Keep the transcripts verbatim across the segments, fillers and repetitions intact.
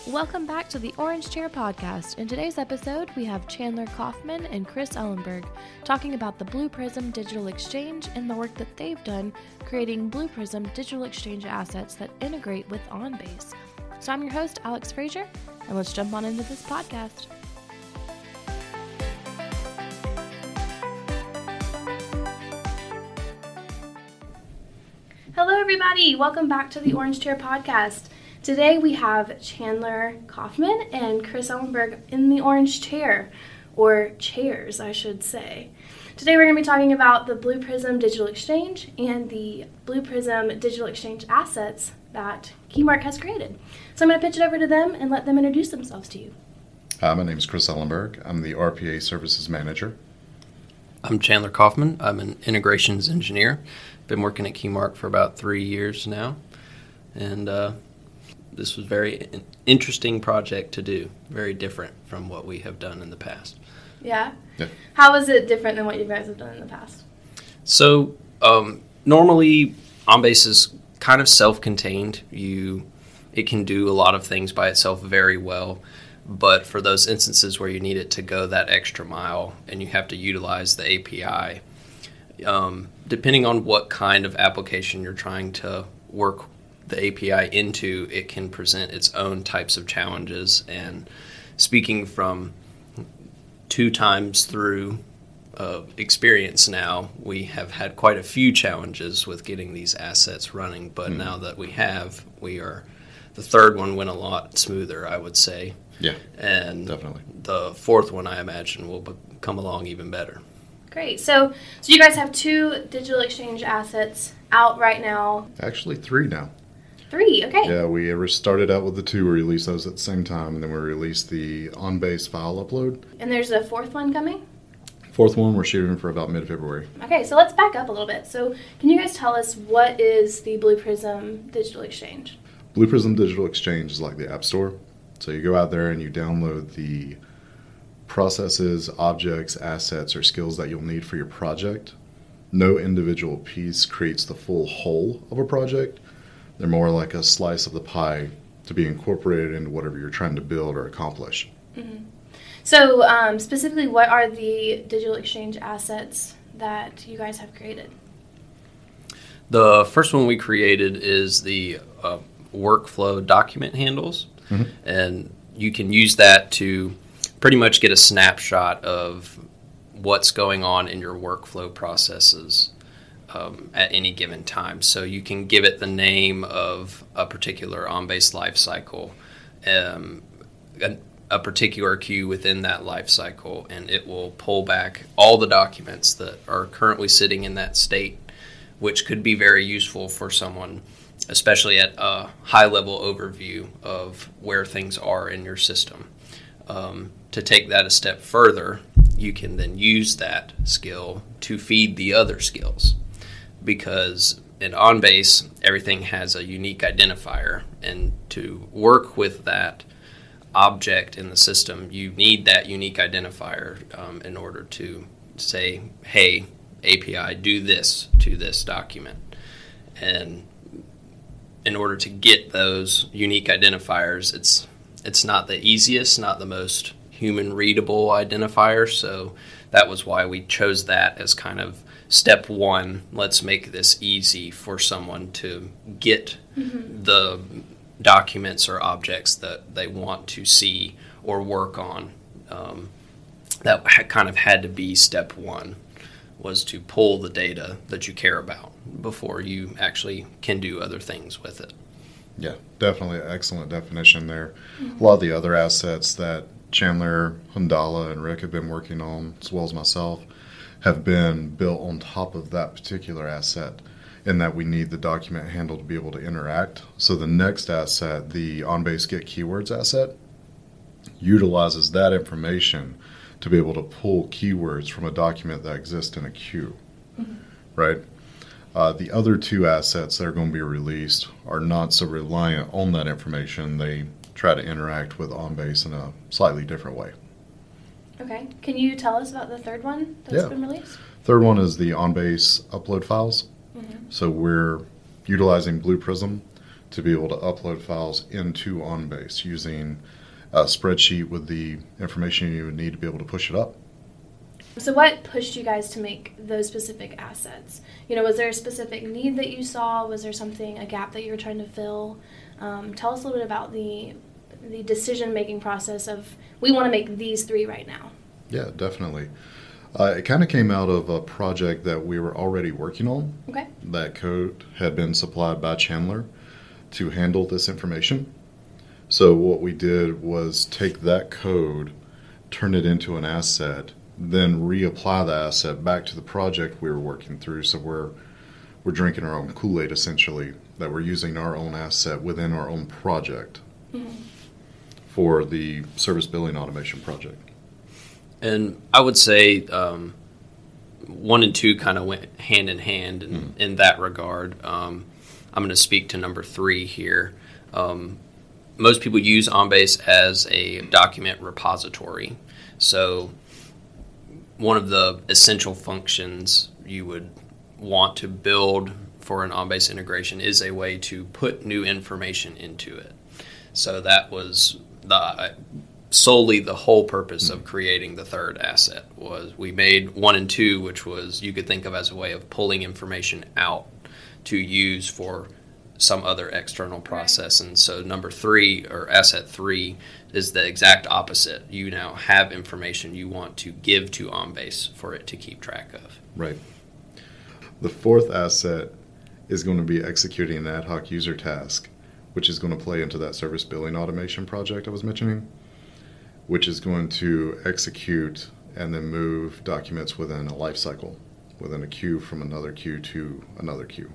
Welcome back to the Orange Chair Podcast. In today's episode, we have Chandler Kaufman and Chris Ellenberg talking about the Blue Prism Digital Exchange and the work that they've done creating Blue Prism Digital Exchange assets that integrate with OnBase. So I'm your host, Alex Frazier, and let's jump on into this podcast. Hello, everybody. Welcome back to the Orange Chair Podcast. Today we have Chandler Kaufman and Chris Ellenberg in the Orange Chair, or chairs, I should say. Today we're going to be talking about the Blue Prism Digital Exchange and the Blue Prism Digital Exchange assets that Keymark has created. So I'm going to pitch it over to them and let them introduce themselves to you. Hi, my name is Chris Ellenberg. I'm the R P A Services Manager. I'm Chandler Kaufman. I'm an integrations engineer. Been working at Keymark for about three years now, and uh, this was a very interesting project to do, very different from what we have done in the past. Yeah? Yeah. How is it different than what you guys have done in the past? So um, normally OnBase is kind of self-contained. You, it can do a lot of things by itself very well, but for those instances where you need it to go that extra mile and you have to utilize the A P I, um, depending on what kind of application you're trying to work the A P I into, it can present its own types of challenges. And speaking from two times through uh, experience now, we have had quite a few challenges with getting these assets running. But mm-hmm. now that we have, we are, the third one went a lot smoother, I would say. Yeah, and definitely. The fourth one, I imagine, will be- come along even better. Great. So, so you guys have two digital exchange assets out right now. Actually, three now. Three, okay. Yeah, we ever started out with the two, we released those at the same time, and then we released the OnBase file upload. And there's a fourth one coming? Fourth one, we're shooting for about mid-February. Okay, so let's back up a little bit. So can you guys tell us what is the Blue Prism Digital Exchange? Blue Prism Digital Exchange is like the App Store. So you go out there and you download the processes, objects, assets, or skills that you'll need for your project. No individual piece creates the full whole of a project. They're more like a slice of the pie to be incorporated into whatever you're trying to build or accomplish. Mm-hmm. So um, specifically, what are the digital exchange assets that you guys have created? The first one we created is the uh, workflow document handles. Mm-hmm. And you can use that to pretty much get a snapshot of what's going on in your workflow processes um, at any given time. So you can give it the name of a particular OnBase lifecycle, um, a, a particular queue within that lifecycle, and it will pull back all the documents that are currently sitting in that state, which could be very useful for someone, especially at a high-level overview of where things are in your system. Um, to take that a step further, you can then use that skill to feed the other skills, because in OnBase, everything has a unique identifier, and to work with that object in the system, you need that unique identifier um, in order to say, hey, A P I, do this to this document. And in order to get those unique identifiers, it's it's not the easiest, not the most human readable identifier, so that was why we chose that as kind of step one. Let's make this easy for someone to get mm-hmm. the documents or objects that they want to see or work on. Um, that kind of had to be step one, was to pull the data that you care about before you actually can do other things with it. Yeah, definitely excellent definition there. Mm-hmm. A lot of the other assets that Chandler, Hundala, and Rick have been working on, as well as myself, have been built on top of that particular asset, in that we need the document handle to be able to interact. So the next asset, the OnBase Get Keywords asset, utilizes that information to be able to pull keywords from a document that exists in a queue, mm-hmm. right? Uh, the other two assets that are going to be released are not so reliant on that information. They try to interact with OnBase in a slightly different way. Okay. Can you tell us about the third one that's yeah. been released? Third one is the OnBase upload files. Mm-hmm. So we're utilizing Blue Prism to be able to upload files into OnBase using a spreadsheet with the information you would need to be able to push it up. So what pushed you guys to make those specific assets? You know, was there a specific need that you saw? Was there something, a gap that you were trying to fill? Um, tell us a little bit about the the decision-making process of, we want to make these three right now. Yeah, definitely. Uh, it kind of came out of a project that we were already working on. Okay. That code had been supplied by Chandler to handle this information. So what we did was take that code, turn it into an asset, then reapply the asset back to the project we were working through. So we're we're drinking our own Kool-Aid, essentially, that we're using our own asset within our own project mm-hmm. for the service billing automation project. And I would say um, one and two kind of went hand in hand in, mm-hmm. in that regard. Um, I'm going to speak to number three here. Um, most people use OnBase as a document repository. So one of the essential functions you would want to build for an OnBase integration is a way to put new information into it. So that was the solely the whole purpose of creating the third asset. Was we made one and two, which was you could think of as a way of pulling information out to use for some other external process. And so number three, or asset three, is the exact opposite. You now have information you want to give to OnBase for it to keep track of. Right. The fourth asset is going to be executing an ad hoc user task, which is going to play into that service billing automation project I was mentioning, which is going to execute and then move documents within a life cycle, within a queue from another queue to another queue.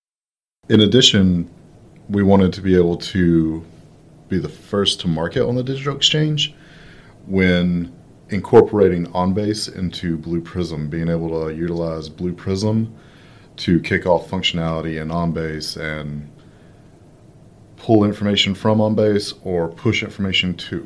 In addition, we wanted to be able to be the first to market on the digital exchange when incorporating OnBase into Blue Prism, being able to utilize Blue Prism to kick off functionality in OnBase and pull information from OnBase or push information to.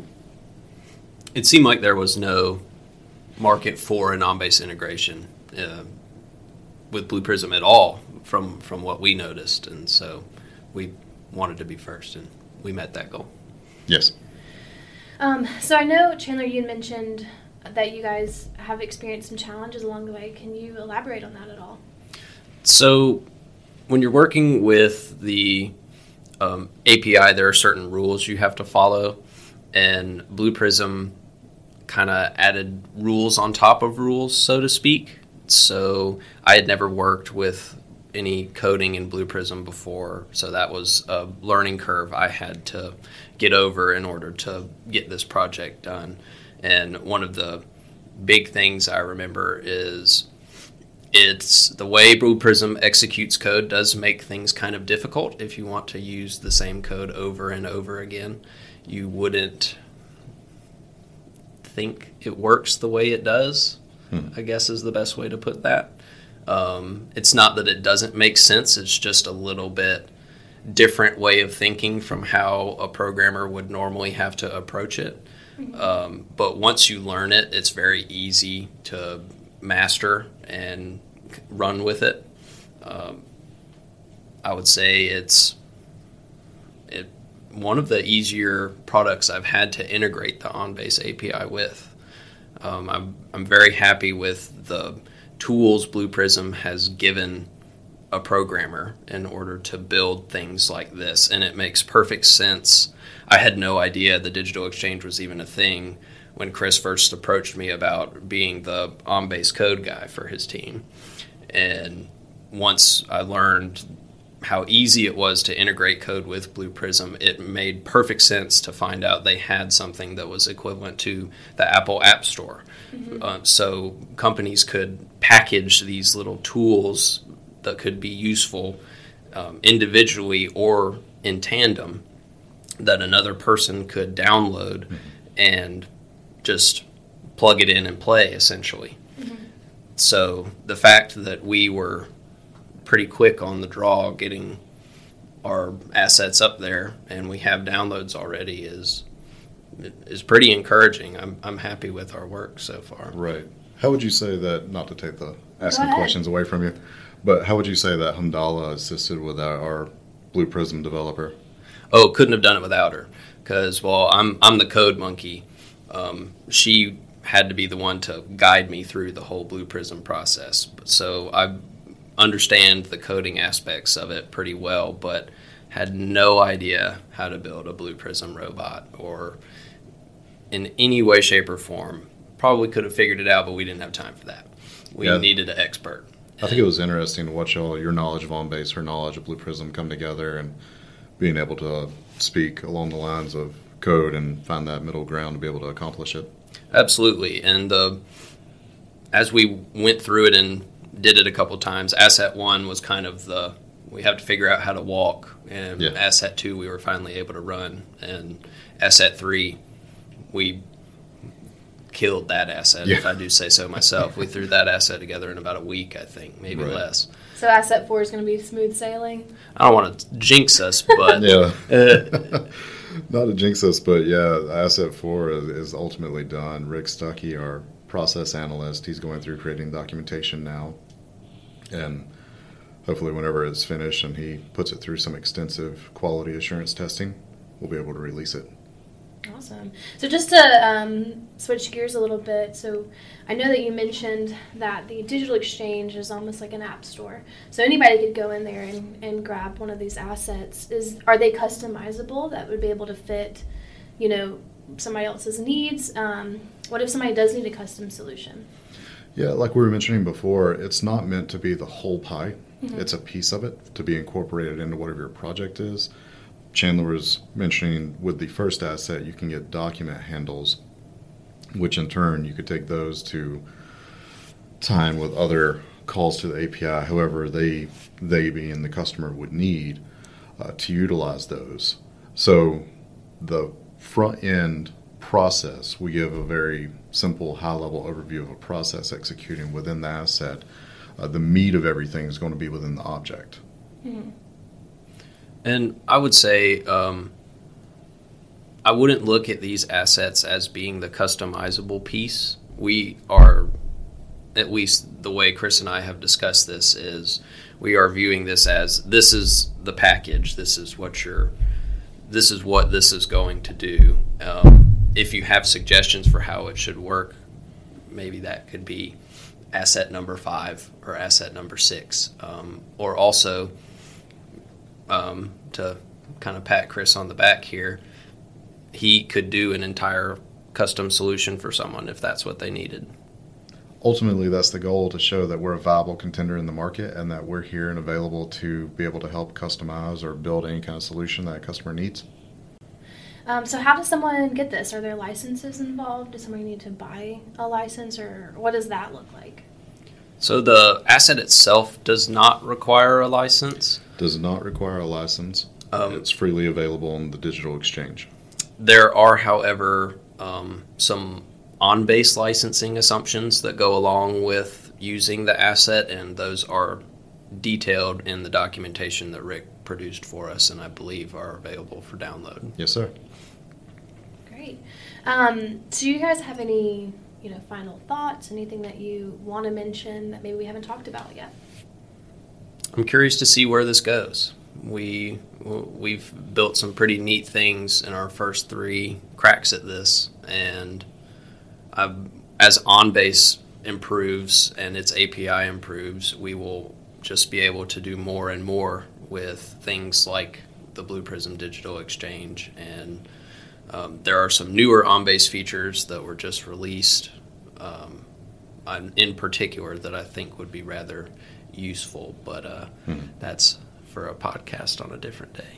It seemed like there was no market for an OnBase integration uh, with Blue Prism at all from, from what we noticed. And so we wanted to be first, and we met that goal. Yes. Um, so I know, Chandler, you mentioned that you guys have experienced some challenges along the way. Can you elaborate on that at all? So when you're working with the um, A P I, there are certain rules you have to follow, and Blue Prism kind of added rules on top of rules, so to speak. So I had never worked with any coding in Blue Prism before, so that was a learning curve I had to get over in order to get this project done. And one of the big things I remember is it's the way Blue Prism executes code does make things kind of difficult. If you want to use the same code over and over again, you wouldn't think it works the way it does, hmm. I guess is the best way to put that. Um, it's not that it doesn't make sense, it's just a little bit different way of thinking from how a programmer would normally have to approach it. Mm-hmm. Um, but once you learn it, it's very easy to master and run with it. Um, I would say it's it, one of the easier products I've had to integrate the OnBase A P I with. Um, I'm, I'm very happy with the tools Blue Prism has given a programmer in order to build things like this, and it makes perfect sense. I had no idea the digital exchange was even a thing when Chris first approached me about being the OnBase code guy for his team. And once I learned how easy it was to integrate code with Blue Prism, it made perfect sense to find out they had something that was equivalent to the Apple App Store. Mm-hmm. Uh, so companies could package these little tools that could be useful um, individually or in tandem that another person could download mm-hmm. and just plug it in and play, essentially. Mm-hmm. So the fact that we were pretty quick on the draw getting our assets up there and we have downloads already is is pretty encouraging. I'm I'm happy with our work so far. Right. How would you say that, not to take the asking questions away from you, but how would you say that Hamdallah assisted with our, our Blue Prism developer? Oh, couldn't have done it without her. Because, well, I'm I'm the code monkey. Um, she had to be the one to guide me through the whole Blue Prism process. So I understand the coding aspects of it pretty well, but had no idea how to build a Blue Prism robot or in any way, shape, or form. Probably could have figured it out, but we didn't have time for that. We Yeah. needed an expert. I think it was interesting to watch all your knowledge of OnBase, her knowledge of Blue Prism come together, and being able to speak along the lines of code and find that middle ground to be able to accomplish it. Absolutely. And uh, as we went through it and did it a couple times, Asset one was kind of the, we have to figure out how to walk. And Yeah. Asset two, we were finally able to run. And Asset three, we killed that asset, Yeah. if I do say so myself. We threw that asset together in about a week, I think, maybe Right. less. So asset four is going to be smooth sailing. I don't want to jinx us, but Yeah. uh, Not to jinx us, but yeah, Asset four is, is ultimately done. Rick Stuckey, our process analyst, he's going through creating documentation now. And hopefully whenever it's finished and he puts it through some extensive quality assurance testing, we'll be able to release it. Awesome. So just to um, switch gears a little bit, so I know that you mentioned that the Digital Exchange is almost like an app store. So anybody could go in there and, and grab one of these assets. Is Are they customizable that would be able to fit, you know, somebody else's needs? Um, what if somebody does need a custom solution? Yeah, like we were mentioning before, it's not meant to be the whole pie. Mm-hmm. It's a piece of it to be incorporated into whatever your project is. Chandler was mentioning with the first asset, you can get document handles, which in turn you could take those to tie in with other calls to the A P I, however they, they being the customer would need uh, to utilize those. So the front end process, we give a very simple high-level overview of a process executing within the asset. Uh, the meat of everything is going to be within the object. Mm-hmm. And I would say um, I wouldn't look at these assets as being the customizable piece. We are, at least the way Chris and I have discussed this, is we are viewing this as this is the package. This is what you're, this is what this is going to do. Um, if you have suggestions for how it should work, maybe that could be asset number five or asset number six, um, or also. Um, to kind of pat Chris on the back here, he could do an entire custom solution for someone if that's what they needed. Ultimately, that's the goal, to show that we're a viable contender in the market and that we're here and available to be able to help customize or build any kind of solution that a customer needs. Um, so how does someone get this? Are there licenses involved? Does somebody need to buy a license, or what does that look like? So the asset itself does not require a license. Does not require a license. Um, it's freely available on the Digital Exchange. There are, however, um, some on-base licensing assumptions that go along with using the asset, and those are detailed in the documentation that Rick produced for us, and I believe are available for download. Yes, sir. Great. Um, do you guys have any, you know, final thoughts? Anything that you want to mention that maybe we haven't talked about yet? I'm curious to see where this goes. We we've built some pretty neat things in our first three cracks at this, and I've, as OnBase improves and its A P I improves, we will just be able to do more and more with things like the Blue Prism Digital Exchange, and um, there are some newer OnBase features that were just released, um, in particular, that I think would be rather useful, but uh, hmm. that's for a podcast on a different day.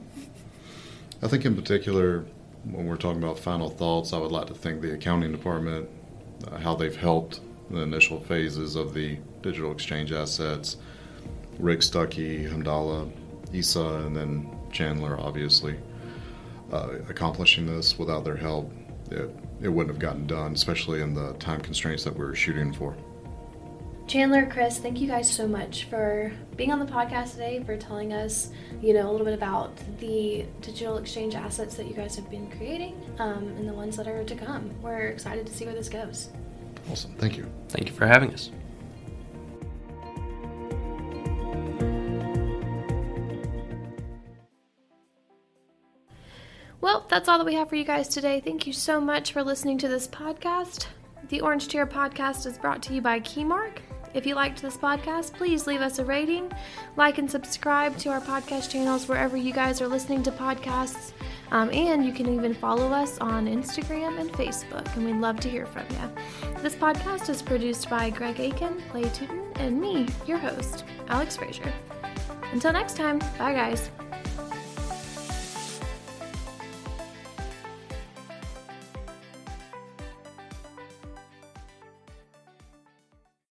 I think in particular, when we're talking about final thoughts, I would like to thank the accounting department, uh, how they've helped the initial phases of the Digital Exchange assets. Rick Stuckey, Hamdallah, Isa, and then Chandler, obviously, uh, accomplishing this. Without their help, it, it wouldn't have gotten done, especially in the time constraints that we were shooting for. Chandler, Chris, thank you guys so much for being on the podcast today, for telling us, you know, a little bit about the Digital Exchange assets that you guys have been creating, um, and the ones that are to come. We're excited to see where this goes. Awesome. Thank you. Thank you for having us. Well, that's all that we have for you guys today. Thank you so much for listening to this podcast. The Orange Chair Podcast is brought to you by Keymark. If you liked this podcast, please leave us a rating, like and subscribe to our podcast channels wherever you guys are listening to podcasts. Um, and you can even follow us on Instagram and Facebook, and we'd love to hear from you. This podcast is produced by Greg Aiken, Clay Tootin, and me, your host, Alex Frazier. Until next time, bye guys.